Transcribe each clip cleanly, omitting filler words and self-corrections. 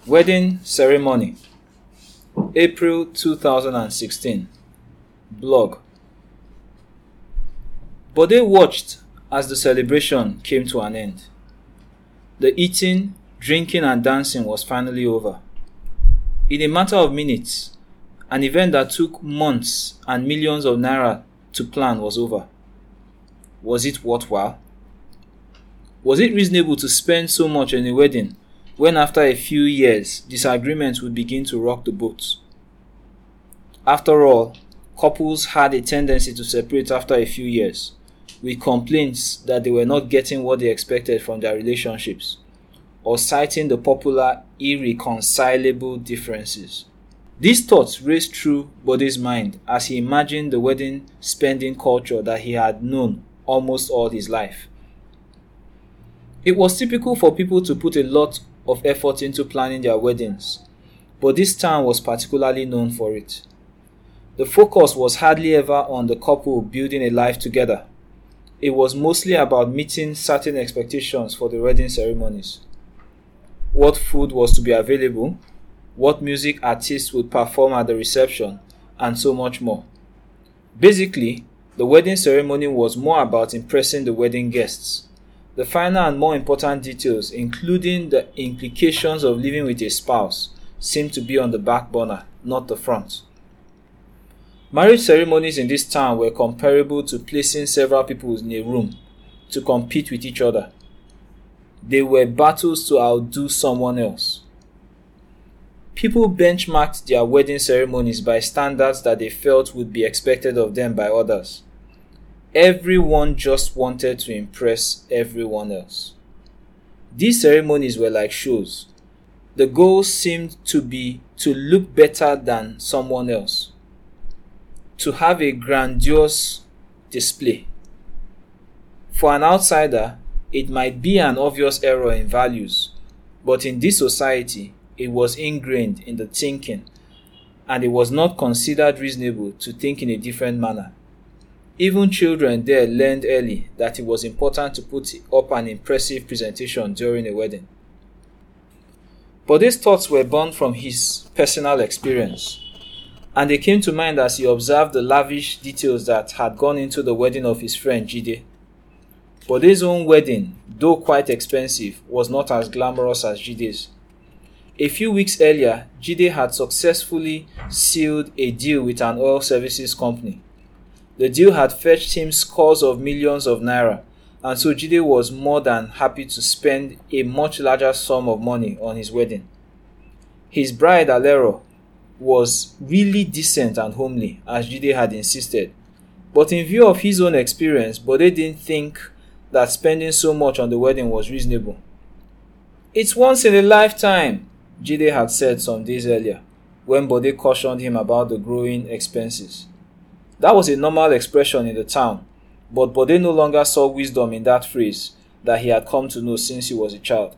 Wedding ceremony, April 2016. Blog. Bode watched as the celebration came to an end. The eating, drinking, and dancing was finally over. In a matter of minutes, an event that took months and millions of naira to plan was over. Was it worthwhile? Was it reasonable to spend so much on a wedding when after a few years disagreements would begin to rock the boat? After all, couples had a tendency to separate after a few years, with complaints that they were not getting what they expected from their relationships, or citing the popular irreconcilable differences. These thoughts raced through Bode's mind as he imagined the wedding spending culture that he had known almost all his life. It was typical for people to put a lot of effort into planning their weddings, but this town was particularly known for it. The focus was hardly ever on the couple building a life together. It was mostly about meeting certain expectations for the wedding ceremonies. What food was to be available, what music artists would perform at the reception, and so much more. Basically, the wedding ceremony was more about impressing the wedding guests. The final and more important details, including the implications of living with a spouse, seemed to be on the back burner, not the front. Marriage ceremonies in this town were comparable to placing several people in a room to compete with each other. They were battles to outdo someone else. People benchmarked their wedding ceremonies by standards that they felt would be expected of them by others. Everyone just wanted to impress everyone else. These ceremonies were like shows. The goal seemed to be to look better than someone else, to have a grandiose display. For an outsider, it might be an obvious error in values, but in this society, it was ingrained in the thinking, and it was not considered reasonable to think in a different manner. Even children there learned early that it was important to put up an impressive presentation during a wedding. But these thoughts were born from his personal experience, and they came to mind as he observed the lavish details that had gone into the wedding of his friend Jide. Bode's own wedding, though quite expensive, was not as glamorous as Jide's. A few weeks earlier, Jide had successfully sealed a deal with an oil services company. The deal had fetched him scores of millions of naira, and so Jide was more than happy to spend a much larger sum of money on his wedding. His bride Alero was really decent and homely, as Jide had insisted, but in view of his own experience, Bode didn't think that spending so much on the wedding was reasonable. "It's once in a lifetime," Jide had said some days earlier, when Bode cautioned him about the growing expenses. That was a normal expression in the town, but Bode no longer saw wisdom in that phrase that he had come to know since he was a child.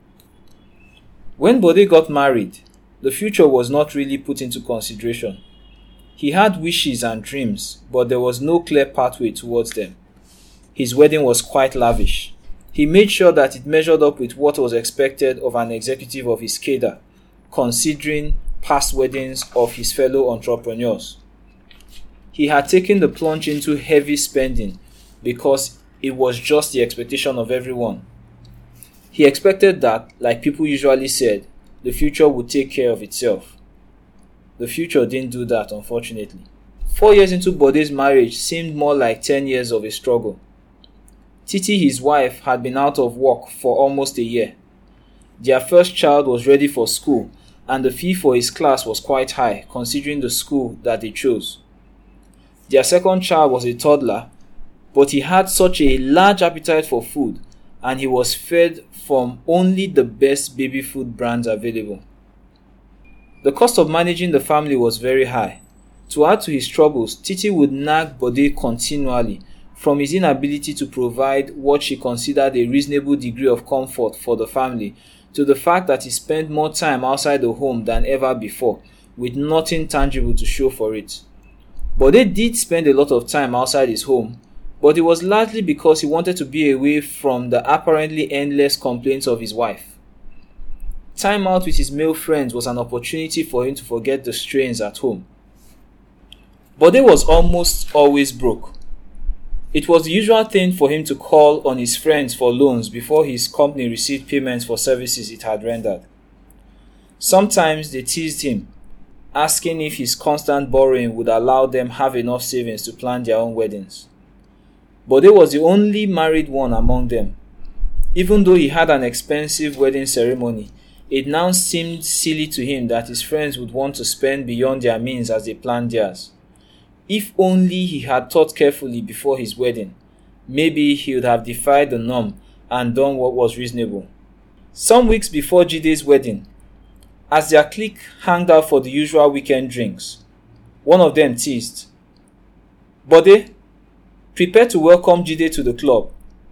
When Bode got married, the future was not really put into consideration. He had wishes and dreams, but there was no clear pathway towards them. His wedding was quite lavish. He made sure that it measured up with what was expected of an executive of his cadre, considering past weddings of his fellow entrepreneurs. He had taken the plunge into heavy spending because it was just the expectation of everyone. He expected that, like people usually said, the future would take care of itself. The future didn't do that, unfortunately. 4 years into Bode's marriage seemed more like 10 years of a struggle. Titi, his wife, had been out of work for almost a year. Their first child was ready for school, and the fee for his class was quite high, considering the school that they chose. Their second child was a toddler, but he had such a large appetite for food, and he was fed from only the best baby food brands available. The cost of managing the family was very high. To add to his troubles, Titi would nag Bode continually, from his inability to provide what she considered a reasonable degree of comfort for the family, to the fact that he spent more time outside the home than ever before, with nothing tangible to show for it. Bode did spend a lot of time outside his home, but it was largely because he wanted to be away from the apparently endless complaints of his wife. Time out with his male friends was an opportunity for him to forget the strains at home. Bode was almost always broke. It was the usual thing for him to call on his friends for loans before his company received payments for services it had rendered. Sometimes they teased him, asking if his constant borrowing would allow them have enough savings to plan their own weddings. Bode was the only married one among them. Even though he had an expensive wedding ceremony, it now seemed silly to him that his friends would want to spend beyond their means as they planned theirs. If only he had thought carefully before his wedding, maybe he would have defied the norm and done what was reasonable. Some weeks before Jide's wedding, as their clique hanged out for the usual weekend drinks, one of them teased, "Bode, prepare to welcome Jide to the club."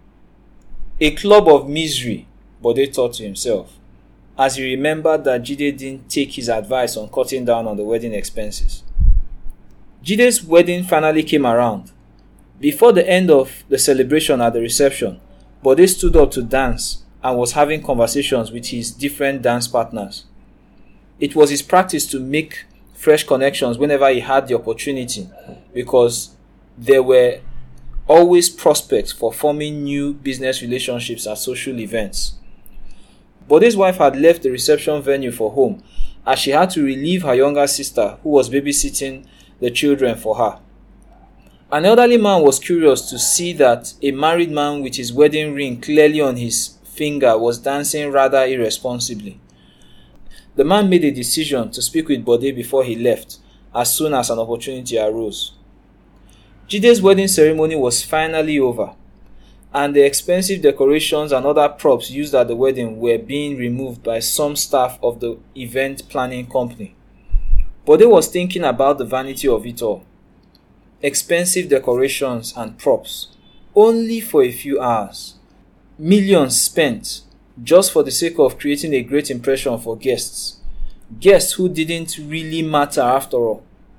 A club of misery, Bode thought to himself, as he remembered that Jide didn't take his advice on cutting down on the wedding expenses. Jide's wedding finally came around. Before the end of the celebration at the reception, Bode stood up to dance and was having conversations with his different dance partners. It was his practice to make fresh connections whenever he had the opportunity, because there were always prospects for forming new business relationships at social events. Bode's wife had left the reception venue for home as she had to relieve her younger sister who was babysitting the children for her. An elderly man was curious to see that a married man with his wedding ring clearly on his finger was dancing rather irresponsibly. The man made a decision to speak with Bode before he left as soon as an opportunity arose. Jide's wedding ceremony was finally over, and the expensive decorations and other props used at the wedding were being removed by some staff of the event planning company. Bode was thinking about the vanity of it all. Expensive decorations and props, only for a few hours. Millions spent just for the sake of creating a great impression for guests. Guests who didn't really matter after all.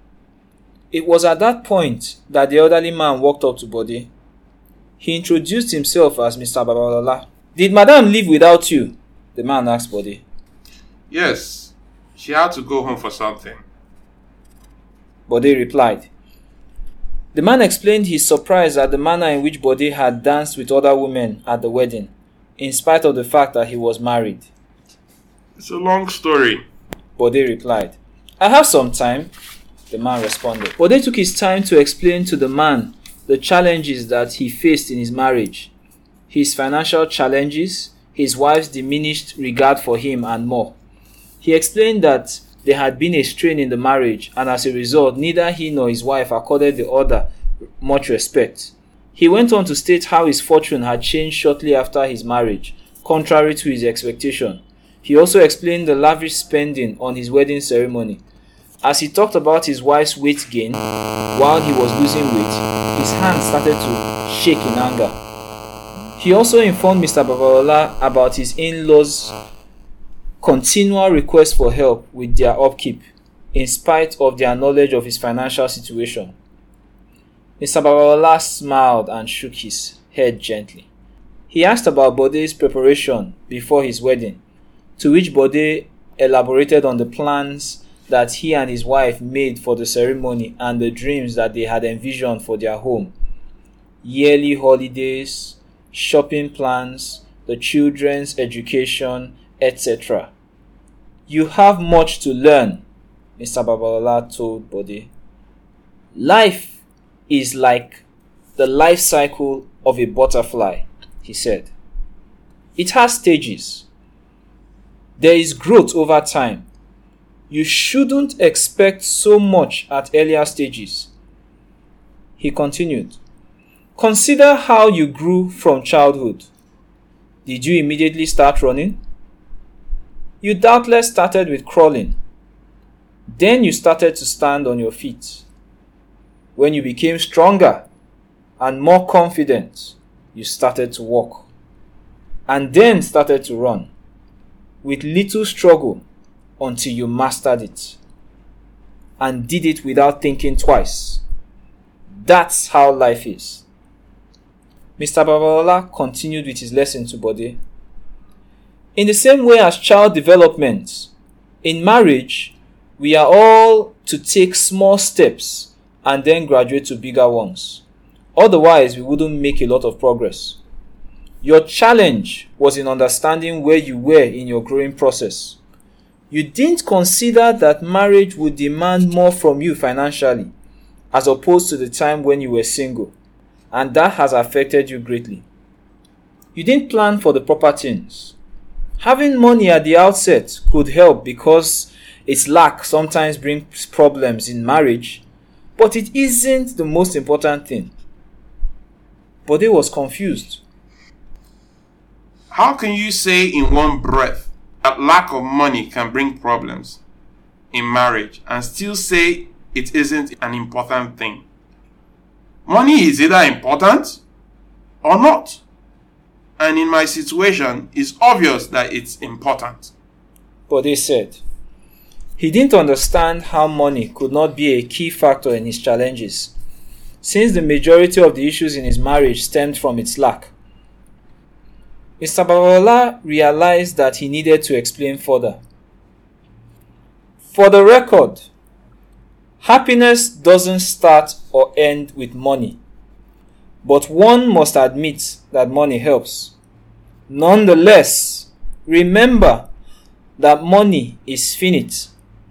It was at that point that the elderly man walked up to Bode. He introduced himself as Mr. Babalola. "Did Madame leave without you?" the man asked Bode. "Yes, she had to go home for something," Bode replied. The man explained his surprise at the manner in which Bode had danced with other women at the wedding, in spite of the fact that he was married. "It's a long story," Bode replied. "I have some time," the man responded. Bode took his time to explain to the man the challenges that he faced in his marriage, his financial challenges, his wife's diminished regard for him, and more. He explained that there had been a strain in the marriage, and as a result, neither he nor his wife accorded the other much respect. He went on to state how his fortune had changed shortly after his marriage, contrary to his expectation. He also explained the lavish spending on his wedding ceremony. As he talked about his wife's weight gain while he was losing weight, his hands started to shake in anger. He also informed Mr. Babalola about his in-laws' continual requests for help with their upkeep, in spite of their knowledge of his financial situation. Mr. Babalola smiled and shook his head gently. He asked about Bode's preparation before his wedding, to which Bode elaborated on the plans that he and his wife made for the ceremony and the dreams that they had envisioned for their home. Yearly holidays, shopping plans, the children's education, etc. "You have much to learn," Mr. Babalola told Bode. "Life is like the life cycle of a butterfly," he said. "It has stages. There is growth over time. You shouldn't expect so much at earlier stages." He continued, "Consider how you grew from childhood. Did you immediately start running? You doubtless started with crawling. Then you started to stand on your feet. When you became stronger and more confident, you started to walk, and then started to run, with little struggle until you mastered it, and did it without thinking twice. That's how life is." Mr. Babalola continued with his lesson to Bode. In the same way as child development, in marriage, we are all to take small steps and then graduate to bigger ones. Otherwise, we wouldn't make a lot of progress. Your challenge was in understanding where you were in your growing process. You didn't consider that marriage would demand more from you financially, as opposed to the time when you were single, and that has affected you greatly. You didn't plan for the proper things. Having money at the outset could help because its lack sometimes brings problems in marriage, but it isn't the most important thing. Bode was confused. How can you say in one breath that lack of money can bring problems in marriage and still say it isn't an important thing? Money is either important or not. And in my situation, it's obvious that it's important. Bode said he didn't understand how money could not be a key factor in his challenges, since the majority of the issues in his marriage stemmed from its lack. Mr. Babalola realized that he needed to explain further. For the record, happiness doesn't start or end with money, but one must admit that money helps. Nonetheless, remember that money is finite.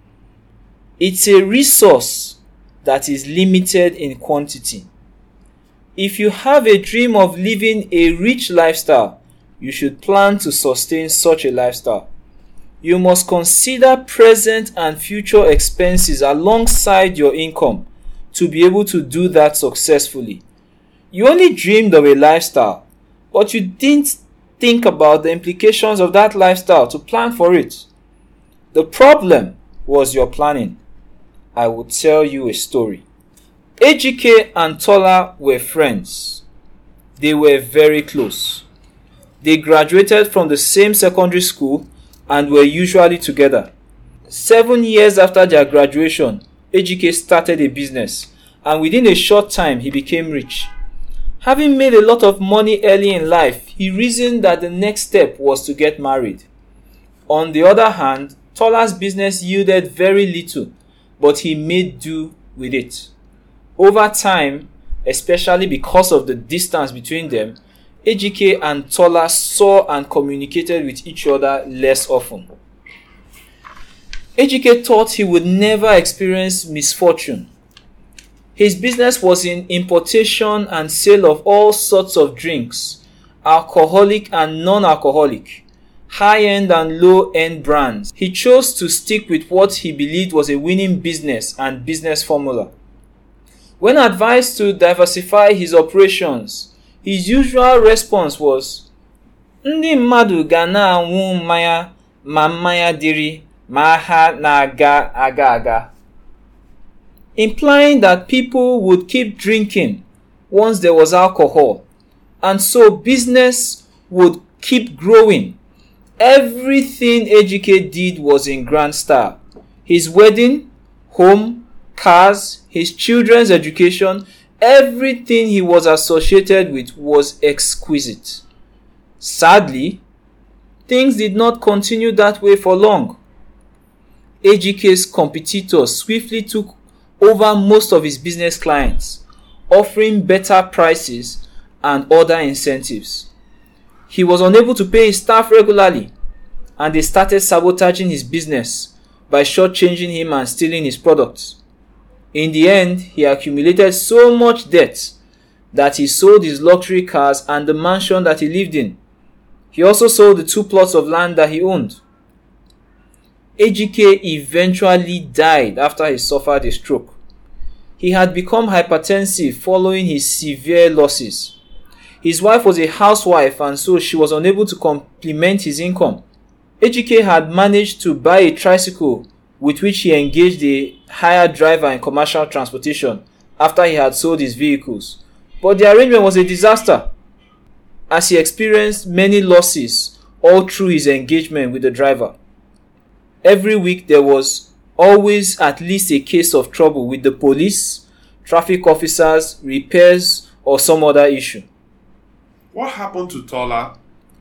It's a resource that is limited in quantity. If you have a dream of living a rich lifestyle, you should plan to sustain such a lifestyle. You must consider present and future expenses alongside your income to be able to do that successfully. You only dreamed of a lifestyle, but you didn't think about the implications of that lifestyle to plan for it. The problem was your planning. I will tell you a story. Ejike and Tola were friends. They were very close. They graduated from the same secondary school and were usually together. 7 years after their graduation, Ejike started a business, and within a short time he became rich. Having made a lot of money early in life, he reasoned that the next step was to get married. On the other hand, Tola's business yielded very little, but he made do with it. Over time, especially because of the distance between them, Ejike and Tola saw and communicated with each other less often. Ejike thought he would never experience misfortune. His business was in importation and sale of all sorts of drinks, alcoholic and non-alcoholic, high-end and low-end brands. He chose to stick with what he believed was a winning business and business formula. When advised to diversify his operations, his usual response was, "Ndị mmadụ ga na-anwụ mmanya ma mmanya dịrị ma ha na-aga aga," implying that people would keep drinking once there was alcohol, and so business would keep growing. Everything Ejike did was in grand style. His wedding, home, cars, his children's education, everything he was associated with was exquisite. Sadly, things did not continue that way for long. Ejike's competitors swiftly took over most of his business clients, offering better prices and other incentives. He was unable to pay his staff regularly, and they started sabotaging his business by shortchanging him and stealing his products. In the end, he accumulated so much debt that he sold his luxury cars and the mansion that he lived in. He also sold the 2 plots of land that he owned. Ejike eventually died after he suffered a stroke. He had become hypertensive following his severe losses. His wife was a housewife, and so she was unable to complement his income. Ejike had managed to buy a tricycle with which he engaged a hired driver in commercial transportation after he had sold his vehicles. But the arrangement was a disaster, as he experienced many losses all through his engagement with the driver. Every week there was always at least a case of trouble with the police, traffic officers, repairs, or some other issue. What happened to Tola?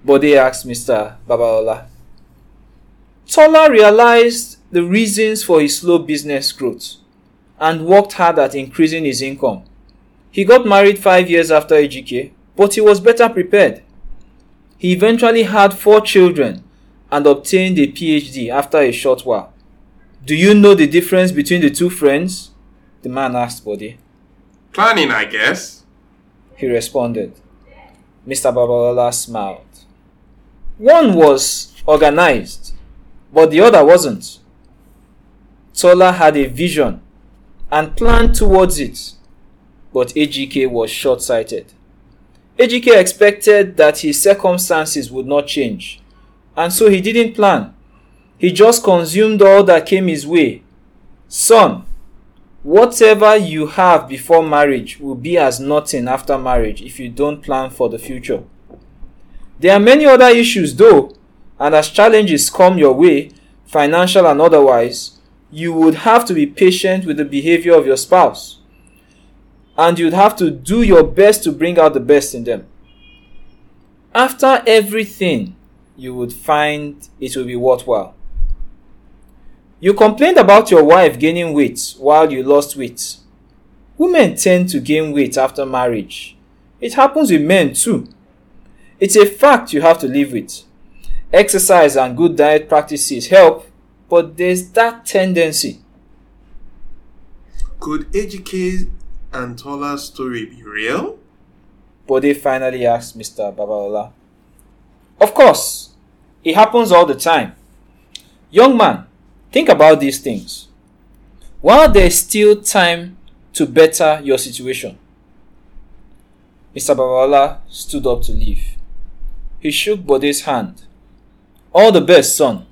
Bode asked Mr. Babalola. Tola realized the reasons for his slow business growth and worked hard at increasing his income. He got married 5 years after Ejike, but he was better prepared. He eventually had 4 children and obtained a PhD after a short while. Do you know the difference between the two friends? The man asked Bode. Planning, I guess. He responded. Mr. Babalola smiled. One was organized, but the other wasn't. Tola had a vision and planned towards it, but Ejike was short-sighted. Ejike expected that his circumstances would not change, and so he didn't plan. He just consumed all that came his way. Son, whatever you have before marriage will be as nothing after marriage if you don't plan for the future. There are many other issues though, and as challenges come your way, financial and otherwise, you would have to be patient with the behavior of your spouse. And you'd have to do your best to bring out the best in them. After everything, you would find it will be worthwhile. You complained about your wife gaining weight while you lost weight. Women tend to gain weight after marriage. It happens with men too. It's a fact you have to live with. Exercise and good diet practices help, but there's that tendency. Could Ejike and Tola's story be real? Bode finally asked Mr. Babalola. Of course, it happens all the time. Young man, think about these things. While there's still time to better your situation. Mr. Babalola stood up to leave. He shook Bode's hand. All the best, son.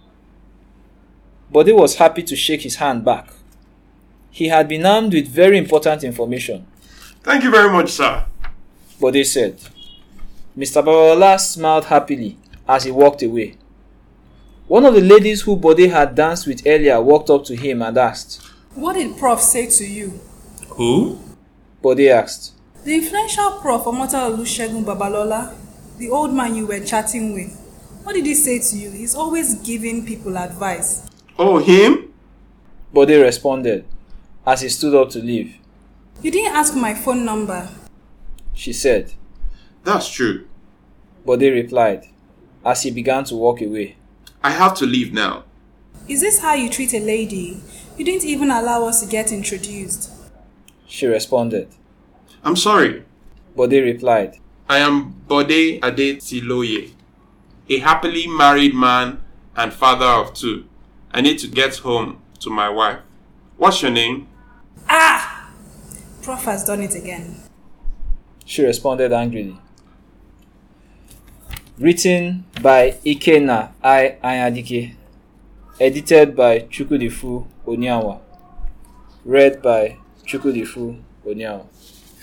Bode was happy to shake his hand back. He had been armed with very important information. Thank you very much, sir. Bode said. Mr. Babalola smiled happily as he walked away. One of the ladies who Bode had danced with earlier walked up to him and asked, What did Prof say to you? Who? Bode asked. The influential Prof Omota Olusegun Babalola, the old man you were chatting with. What did he say to you? He's always giving people advice. Oh, him? Bode responded as he stood up to leave. You didn't ask my phone number. She said. That's true. Bode replied as he began to walk away. I have to leave now. Is this how you treat a lady? You didn't even allow us to get introduced. She responded. I'm sorry. Bode replied. I am Bode Adetiloye, a happily married man and father of 2. I need to get home to my wife. What's your name? Ah! Prof has done it again. She responded angrily. Written by Ikenna I. Anyadike. Edited by Chukwudifu Onyeawa. Read by Chukwudifu Onyeawa.